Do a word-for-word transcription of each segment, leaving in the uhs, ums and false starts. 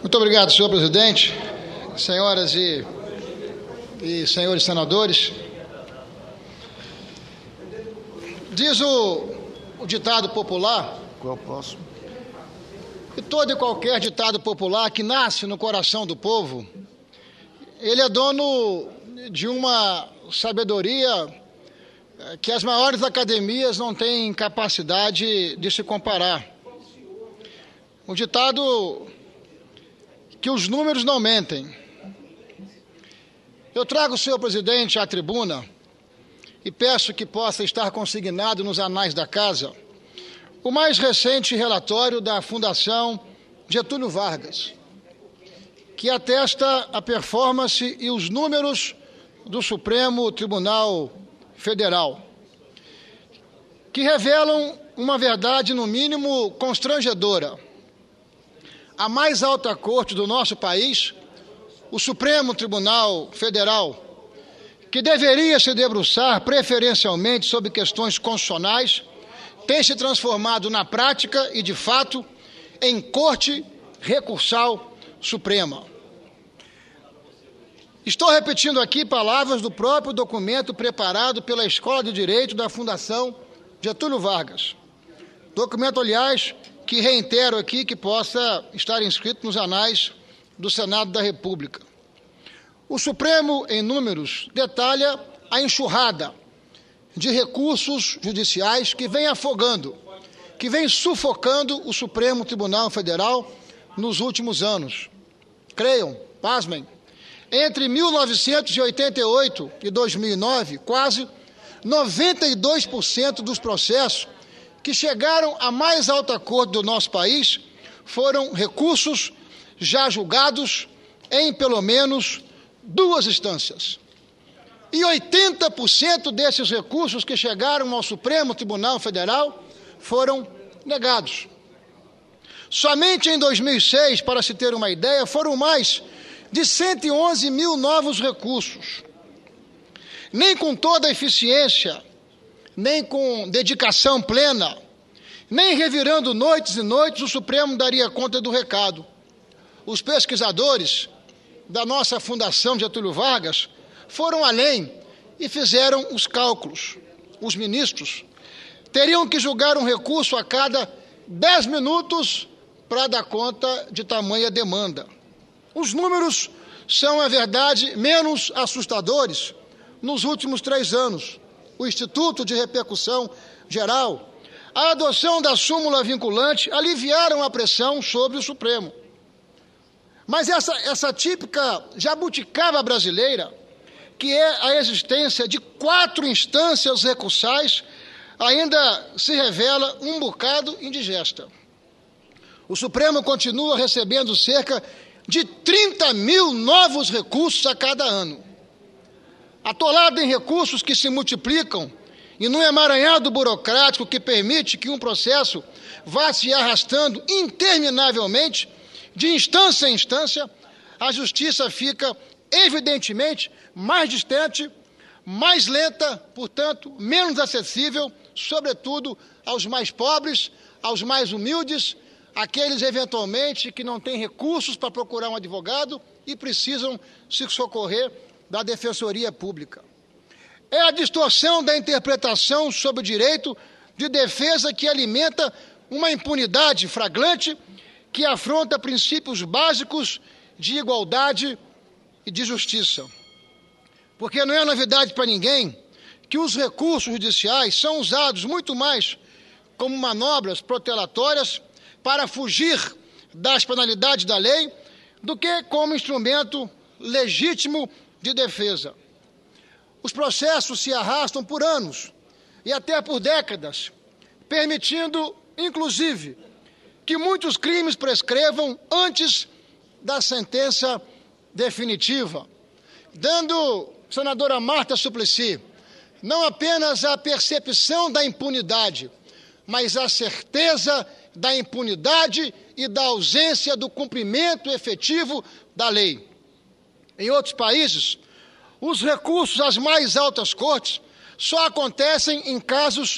Muito obrigado, senhor presidente, senhoras e, e senhores senadores. Diz o, o ditado popular, Qual posso? que todo e qualquer ditado popular que nasce no coração do povo, ele é dono de uma sabedoria que as maiores academias não têm capacidade de se comparar. Um ditado que os números não mentem. Eu trago, senhor presidente, à tribuna e peço que possa estar consignado nos anais da Casa o mais recente relatório da Fundação Getúlio Vargas, que atesta a performance e os números do Supremo Tribunal Federal, que revelam uma verdade, no mínimo, constrangedora. A mais alta corte do nosso país, o Supremo Tribunal Federal, que deveria se debruçar preferencialmente sobre questões constitucionais, tem se transformado na prática e, de fato, em Corte Recursal Suprema. Estou repetindo aqui palavras do próprio documento preparado pela Escola de Direito da Fundação Getúlio Vargas. Documento, aliás, que reitero aqui que possa estar inscrito nos anais do Senado da República. O Supremo, em números, detalha a enxurrada de recursos judiciais que vem afogando, que vem sufocando o Supremo Tribunal Federal nos últimos anos. Creiam, pasmem, entre mil novecentos e oitenta e oito e dois mil e nove, quase noventa e dois por cento dos processos que chegaram à mais alta corte do nosso país foram recursos já julgados em pelo menos duas instâncias. E oitenta por cento desses recursos que chegaram ao Supremo Tribunal Federal foram negados. Somente em dois mil e seis, para se ter uma ideia, foram mais de cento e onze mil novos recursos. Nem com toda a eficiência, nem com dedicação plena, nem revirando noites e noites, o Supremo daria conta do recado. Os pesquisadores da nossa Fundação Getúlio Vargas foram além e fizeram os cálculos. Os ministros teriam que julgar um recurso a cada dez minutos para dar conta de tamanha demanda. Os números são, é verdade, menos assustadores nos últimos três anos. O Instituto de Repercussão Geral, a adoção da súmula vinculante aliviaram a pressão sobre o Supremo. Mas essa, essa típica jabuticaba brasileira, que é a existência de quatro instâncias recursais, ainda se revela um bocado indigesta. O Supremo continua recebendo cerca de trinta mil novos recursos a cada ano. Atolado em recursos que se multiplicam e num emaranhado burocrático que permite que um processo vá se arrastando interminavelmente, de instância em instância, a justiça fica, evidentemente, mais distante, mais lenta, portanto, menos acessível, sobretudo aos mais pobres, aos mais humildes, aqueles, eventualmente, que não têm recursos para procurar um advogado e precisam se socorrer da Defensoria Pública. É a distorção da interpretação sobre o direito de defesa que alimenta uma impunidade flagrante que afronta princípios básicos de igualdade e de justiça. Porque não é novidade para ninguém que os recursos judiciais são usados muito mais como manobras protelatórias para fugir das penalidades da lei do que como instrumento legítimo de defesa. Os processos se arrastam por anos e até por décadas, permitindo, inclusive, que muitos crimes prescrevam antes da sentença definitiva, dando, senadora Marta Suplicy, não apenas a percepção da impunidade, mas a certeza da impunidade e da ausência do cumprimento efetivo da lei. Em outros países, os recursos às mais altas cortes só acontecem em casos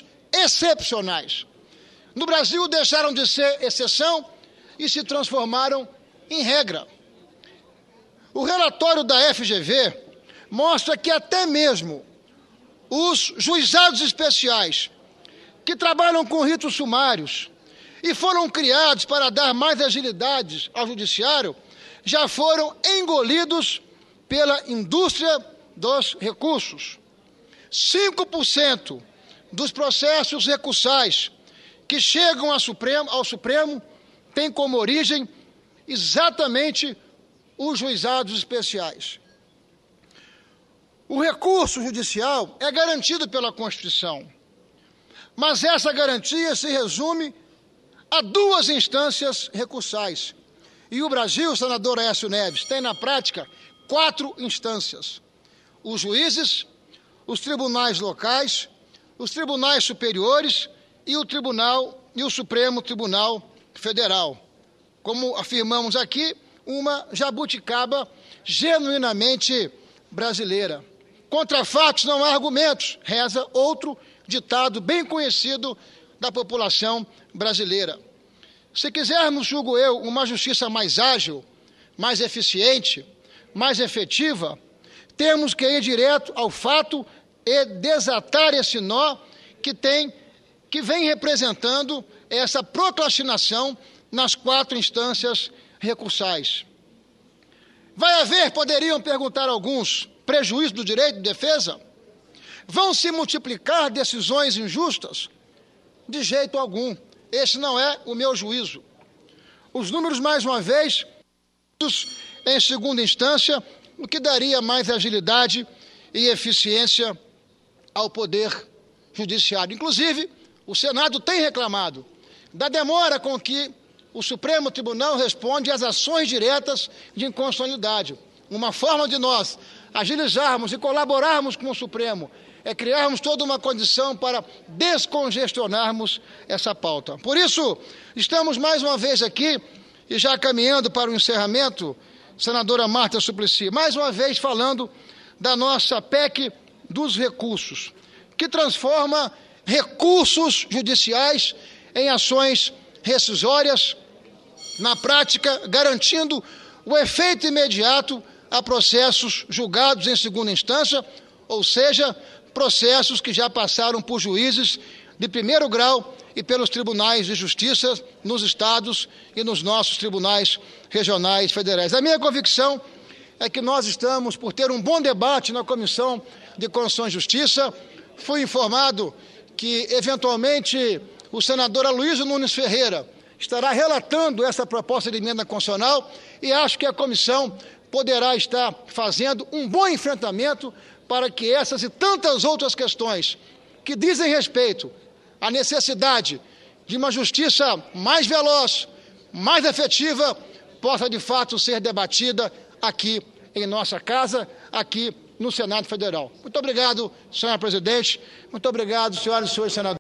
excepcionais. No Brasil, deixaram de ser exceção e se transformaram em regra. O relatório da F G V mostra que até mesmo os juizados especiais, que trabalham com ritos sumários e foram criados para dar mais agilidade ao judiciário, já foram engolidos pela indústria dos recursos. cinco por cento dos processos recursais que chegam ao Supremo, ao Supremo têm como origem exatamente os juizados especiais. O recurso judicial é garantido pela Constituição, mas essa garantia se resume a duas instâncias recursais. E o Brasil, senador Aécio Neves, tem na prática quatro instâncias: os juízes, os tribunais locais, os tribunais superiores e o Tribunal e o Supremo Tribunal Federal. Como afirmamos aqui, uma jabuticaba genuinamente brasileira. Contra fatos não há argumentos, reza outro ditado bem conhecido da população brasileira. Se quisermos, julgo eu, uma justiça mais ágil, mais eficiente, mais efetiva, temos que ir direto ao fato e desatar esse nó que tem, que vem representando essa procrastinação nas quatro instâncias recursais. Vai haver, poderiam perguntar alguns, prejuízo do direito de defesa? Vão se multiplicar decisões injustas? De jeito algum. Esse não é o meu juízo. Os números, mais uma vez, em segunda instância, o que daria mais agilidade e eficiência ao Poder Judiciário. Inclusive, o Senado tem reclamado da demora com que o Supremo Tribunal responde às ações diretas de inconstitucionalidade. Uma forma de nós agilizarmos e colaborarmos com o Supremo é criarmos toda uma condição para descongestionarmos essa pauta. Por isso, estamos mais uma vez aqui, e já caminhando para o encerramento, senadora Marta Suplicy, mais uma vez falando da nossa P E C dos recursos, que transforma recursos judiciais em ações rescisórias, na prática, garantindo o efeito imediato a processos julgados em segunda instância, ou seja, processos que já passaram por juízes de primeiro grau e pelos tribunais de justiça nos estados e nos nossos tribunais regionais federais. A minha convicção é que nós estamos por ter um bom debate na Comissão de Constituição e Justiça. Fui informado que, eventualmente, o senador Aloysio Nunes Ferreira estará relatando essa proposta de emenda constitucional e acho que a comissão poderá estar fazendo um bom enfrentamento para que essas e tantas outras questões que dizem respeito à necessidade de uma justiça mais veloz, mais efetiva, possa de fato ser debatida aqui em nossa casa, aqui no Senado Federal. Muito obrigado, senhora presidente. Muito obrigado, senhoras e senhores senadores.